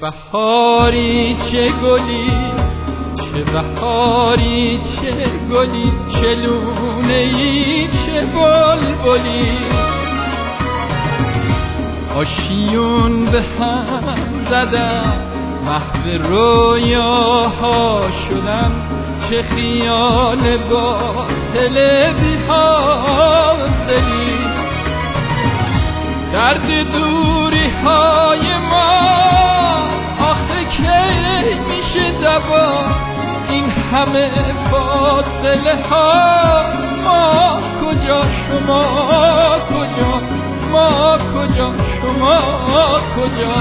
بهاری چه گلی، چه بهاری چه گلی، چه لونه‌ای چه بلبلی. آشیون به هم زدم، محو رویاها شدم، چه خیال باطل بی حاصلی. درد دوری های ما آخه کی میشه دوا، این همه فاصله ها، ما کجا شما کجا، ما کجا شما کجا.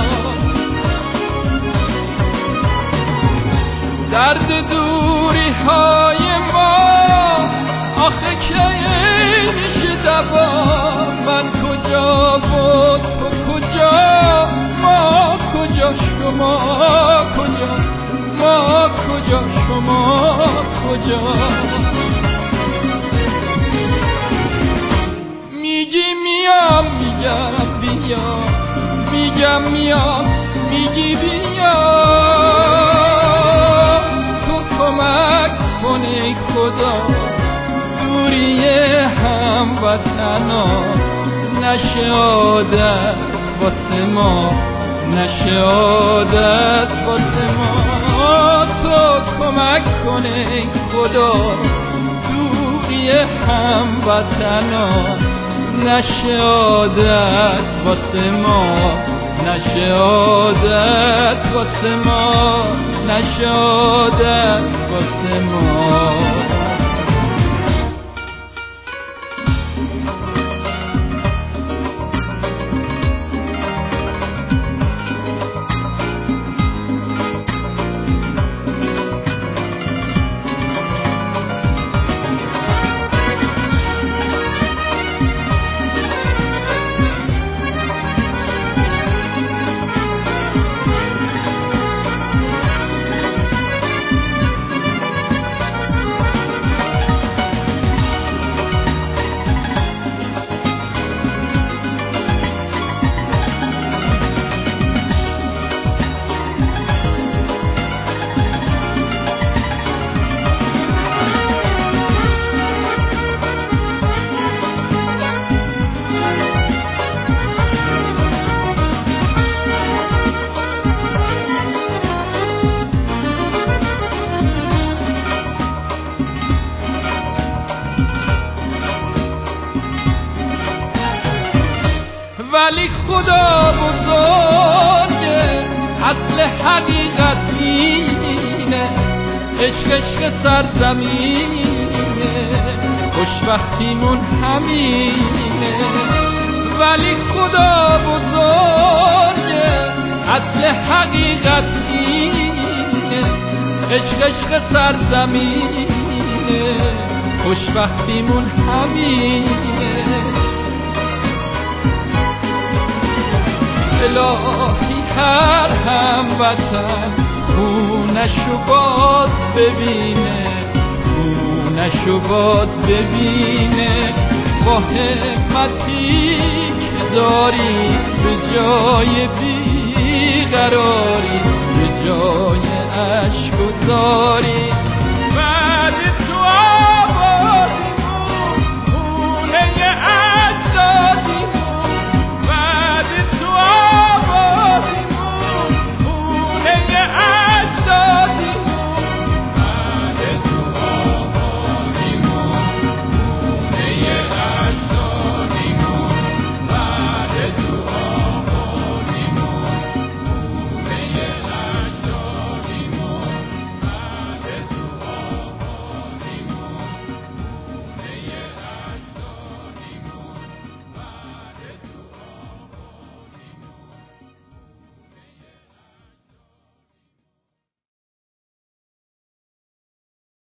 درد دوری های ما آخه کی میشه دوا، من کجا و تو کجا، ما کجا شما کجا، ما کجا شما کجا. میگی میام میگم بیا، میگم میام میگی بیا. تو کمک کن ای خدا، دوری هموطنا نشه عادت واسه ما، نشه عادت واسه ما. تو کمک کن ای خدا، دوری هموطنا نشه عادت واسه ما، نشه عادت واسه ما، نشه عادت واسه ما. ولی خدا بزرگه، اصل حقیقت اینه، عشق عشق سرزمینه، خوشبختیمون همینه. ولی خدا بزرگه، اصل حقیقت اینه، عشق عشق سرزمینه، خوشبختیمون همینه. الهی هر هموطن خونشو باد ببینه، خونشو باد ببینه. با همتی که داری به جای بیقراری، به جای عشق و زاری.